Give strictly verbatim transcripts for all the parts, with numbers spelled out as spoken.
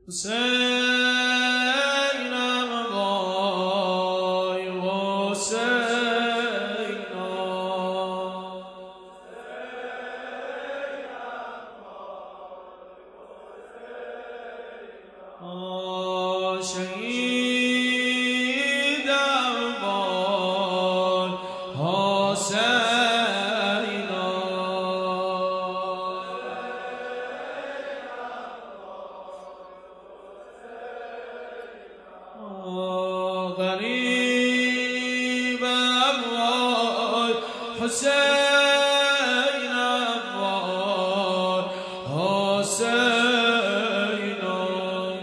حسینم وای حسینم شهیدم وای حسینم غریبم وای حسینم وای حسینم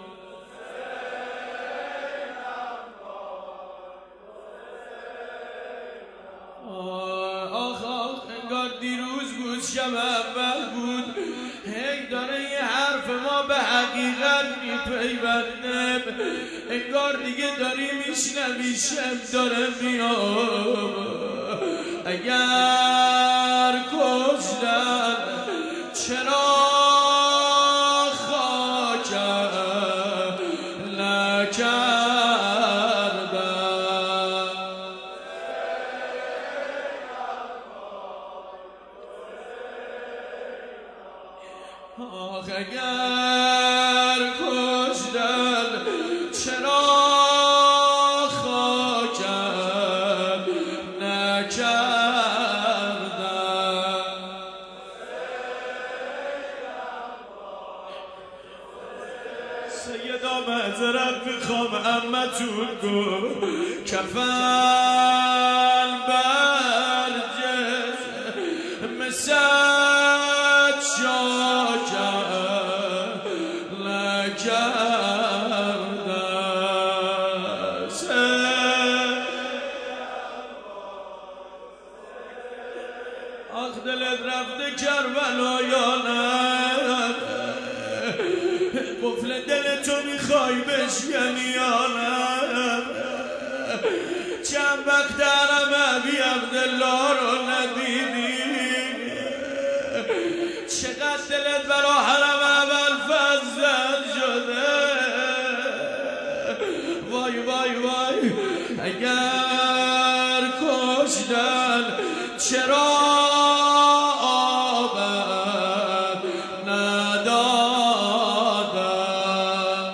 آخ آخ انگار دیروز بود شب اول بود هی داره یه حرف ما به حقیقت میپیونده انگار دیگه داری میشنوی شب داره میاد اگر کشتن چرا خاکم نکردن آخ اگر کشتن چرا خاکم نکردن سیدا معذرت میخوام عمتون گفت کفن بر جسم سد شاکم نکردن آخ دلت رفته کربلا یا نه قفل دل تو میخوای بشکنی یا نه چند وقت حرم ابی عبدالله رو ندیدی چقدر دلت برا حرم ابوالفضل شده وای وای وای اگر کشتن چرا آبم ندادن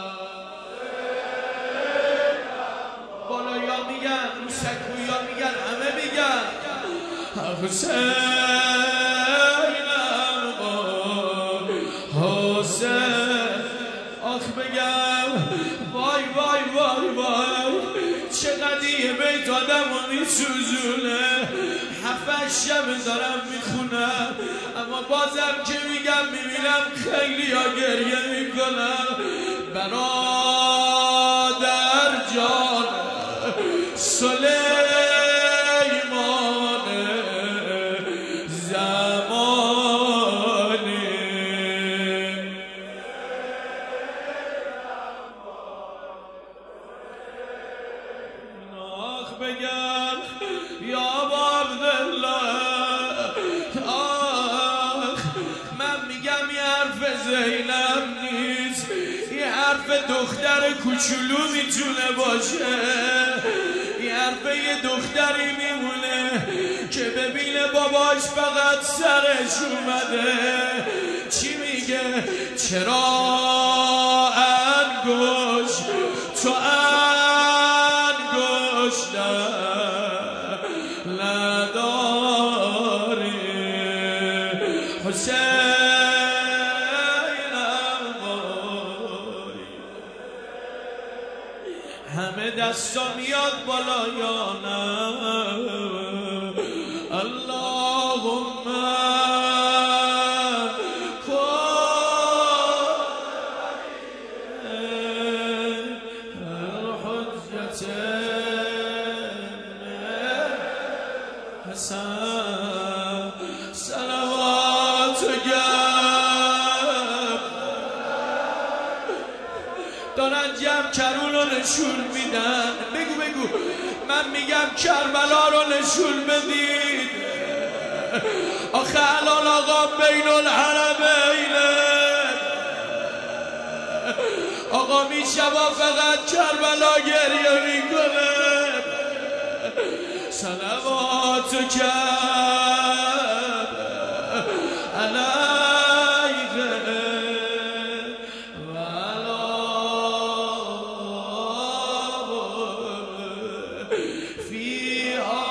بالا یا میگن رو سکو یا میگن همه میگن حسینم حسین آخ بگم وای وای وای وای چقدر یه بیت آدم رو میسوزونه هفتش شب دارم میخونم اما بازم که میگم میبینم خیلی ها گریه میکنم برادر جان سلیمان زمانی آخ بگم یا عبدالله آخ من میگم یه حرف زینب نیست یه حرف دختر کوچولو میتونه باشه یه حرف یه دختری میمونه که ببینه باباش فقط سرش اومده چی میگه چرا انگوش تو انگشتر نداری حسینم وای همه دستا میاد بالا یا نه اللهم حسن صلوات گم دارن جمع کرون رو نشون میدن بگو بگو من میگم کربلا رو نشون بدید آخه الان آقا بین الحرمین آقا می شبا فقط کربلا گریه میکنه صلوات کرد علیه و علی فیها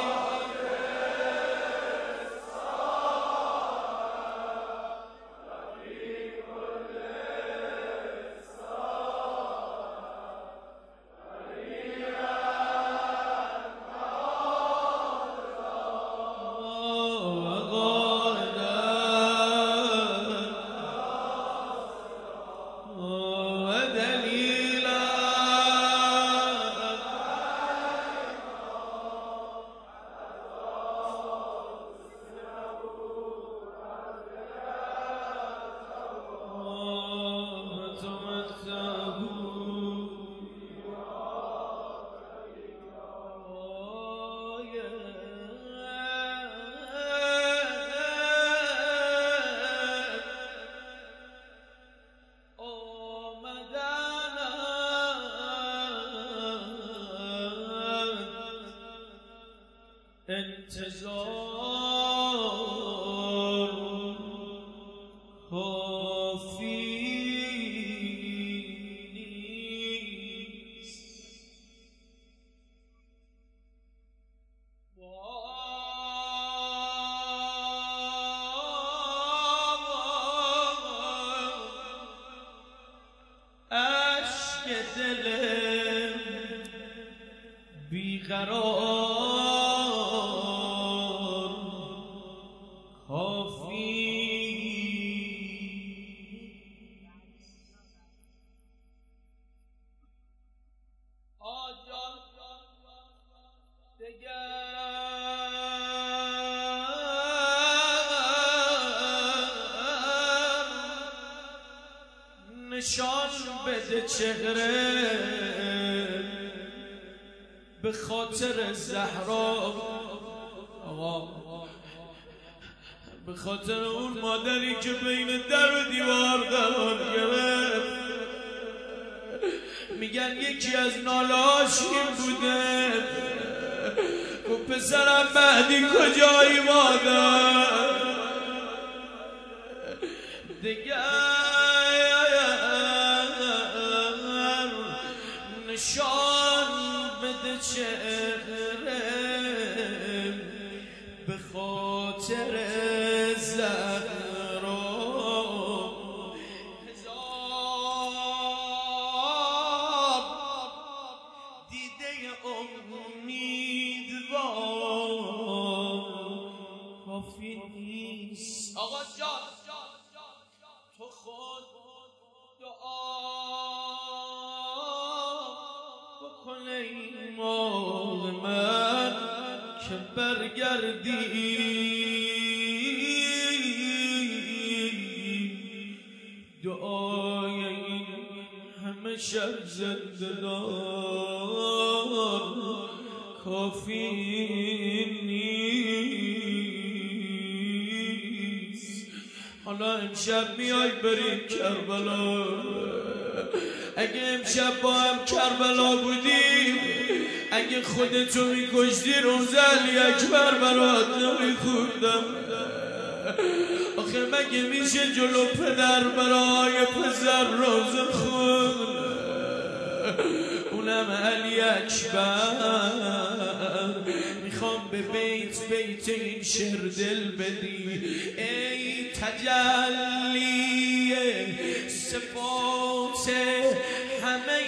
انتظار کافی نیست عشق دل بیقرار نشان بده چهره به خاطر زهرا آقا به خاطر اون مادری که بین در و دیوار قرار گرفت میگن یکی از ناله‌هاش این بوده گفت پسرم مهدی کجایی مادر دیگر نشان بده چهره به خاطر زهرا هزار دیده امیدوار کافی نیست آقا جان تو خود بکن ای مال من که برگردی دعای این همه شب زنده‌دار کافی نیست حالا امشب میای بریم کربلا اگه امشب با هم کربلا بودیم اگه خودتو میکشتی روزه علی اکبر برات نمیخوندم آخه مگه میشه جلو پدر برای پسر روزه خوند اونم علی اکبر میخوام به بیت بیت این شعر دل بدی ای تجلی صفات همه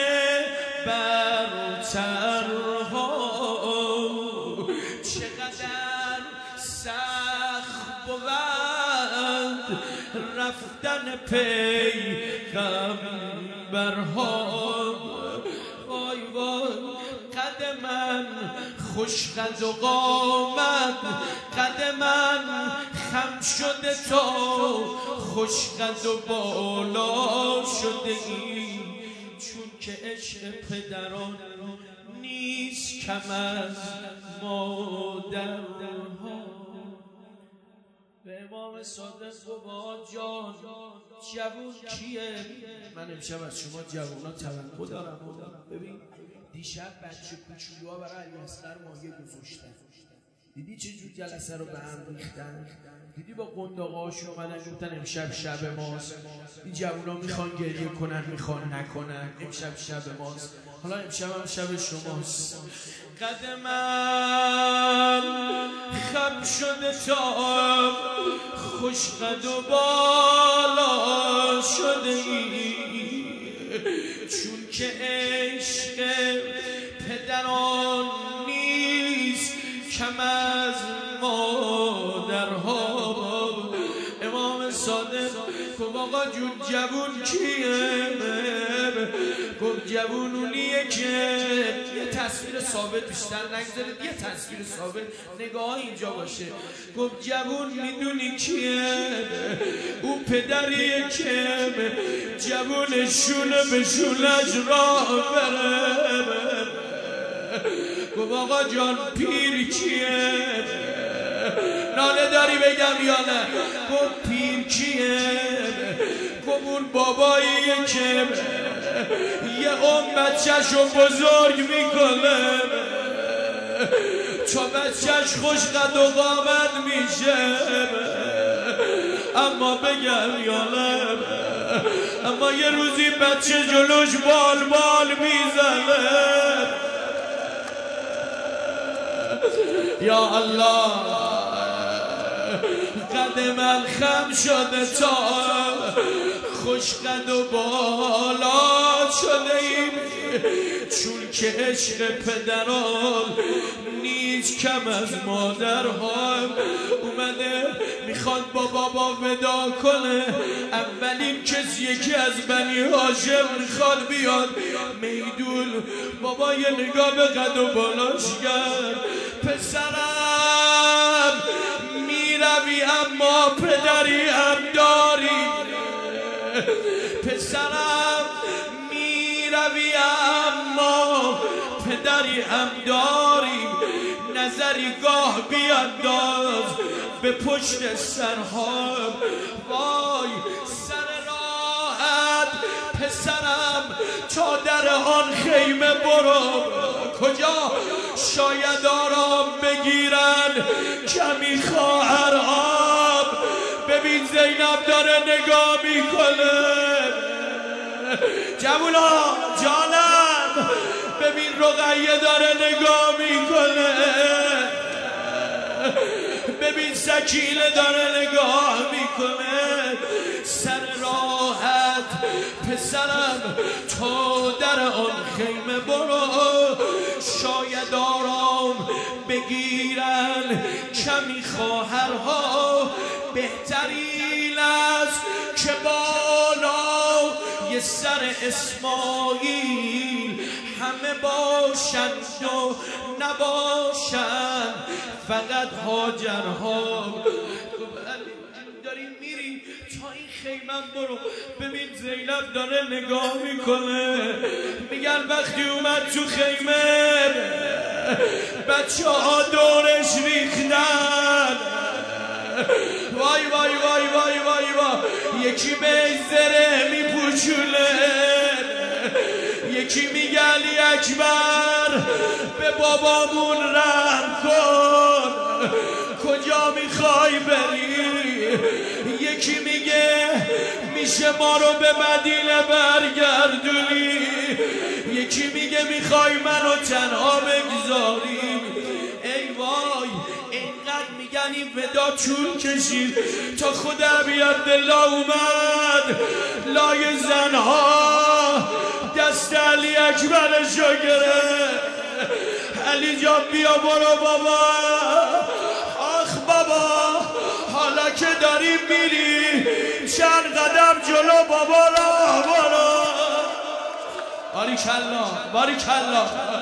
برترها چقدر سخت بود رفتن پیغمبرها وای وای قد من خوش قد و قامت قد من خم شده تا خوش قد و بالا شده ای چون که عشق پدران نیست کم از مادرها به امام صادق قباد جان جوون کیه؟ من امشب از شما جوونا توقع دارم. ببین دیشب بچه کوچولوها برای علی اصغر مایه گذاشتن، دیدی چه جور جلسه رو به هم ریختن؟ دیدی با قنداق‌هاشون اومدن گفتن امشب شب ماست. این جوونا میخوان گریه کنن میخوان نکنن، امشب شب ماست. حالا امشب هم شب شماست. قد من خم شده تا خوش قد و بالا شده ای، چون که عشق پدران نیست کم از مادرها. امام صادق گفت آقا جون جوون کیه؟ گفت جوون اونیه که یه تصویر ثابت بیشتر نگذارید، یه تصویر ثابت نگاه اینجا باشه. گفت جوون میدونی کیه؟ او پدریه که جوون شونه به شونش راه بره. گفت آقا جان پیر کیه؟ ناله داری بگم یا نه؟ گفت پیر کیه؟ گفت اون باباییه که یه عمر بچه‌شو بزرگ میکنه تا بچه‌ش خوش قد و قامت میشه. اما بگم یا نه، اما یه روزی بچه جلوش بال بال میزنه. یا الله قد من خم شده تا خوش قد و بالا شده ایم، چون که عشق پدران نیست کم از مادرها. اومده میخواد با بابا ودا کنه، اولین کسیه که از بنی هاشم میخواد بیاد میدون. بابا یه نگاه به قد و بالاش کرد، پسرم میروی اما پدری هم داری، پسرم میروی اما پدری هم داری، نظری گاه بیانداز به پشت سرها. وای سر راحت پسرم تا در آن خیمه برو. کجا؟ شاید آرام بگیرن کمی خواهرها. ببین زینب داره نگاه میکنه. جوونا جانم ببین رقیه داره نگاه میکنه. ببین سکینه داره نگاه میکنه. سر راحت پسرم تا در آن خیمه برو، شاید آرام بگیرن کمی خواهرها. بهترین است که بالا یه سر اسماعیل همه باشند و نباشند فقط هاجرها. داری میری تا این خیمم برو. ببین زینب داره نگاه میکنه. میگن وقتی اومد تو خیمه بچه ها دورش ریختن. وای وای وای وای وای وای. یکی به زره میپوشونه، یکی میگه علی اکبر به بابامون رحم کن، کجا میخوای بری؟ یکی میگه میشه ما رو به مدینه برگردونی، یکی میگه میخوای منو تنها بگذاری. ای وای اینقدر میگن این ودا طول کشید تا خود ابی عبدالله اومد لای زنها دست علی اکبرشو گرفت. علی جان بیا برو بابا. آخ بابا حالا که داری میری چند قدم جلو بابا را برو. باریکالله باریکالله.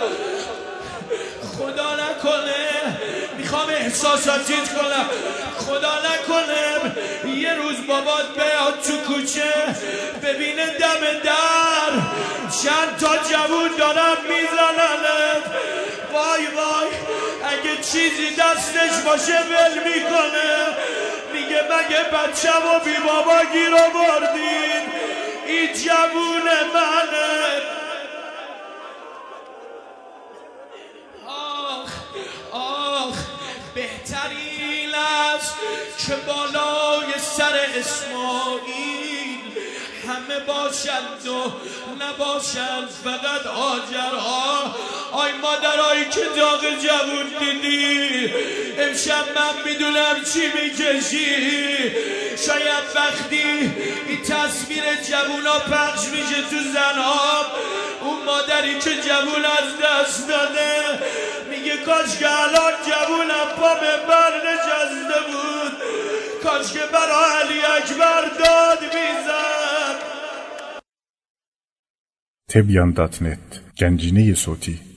خدا نکنه، میخوام احساساتیت کنم، خدا نکنه یه روز بابات بیاد تو کوچه ببینه دم در چند تا جوون دارن میزننت. وای وای اگه چیزی دستش باشه ول میکنه. میگه میگه مگه بچم و بی بابا گیر آوردین این جوون منه. آخ آخ بهترین است که بالای سر اسماعیل همه باشند و نباشند فقط هاجرها. آی مادرایی که داغ جوون دیدی امشب من میدونم چی میکشی. شاید وقتی این تصویر جوونا پخش میشه تو زنها اون مادری که جوون از دست داده میگه کاش که الان جوونم پا به بر نشسته بود، کاش که برا علی اکبر داد میزد. تبیان دات نت گنجینه صوتی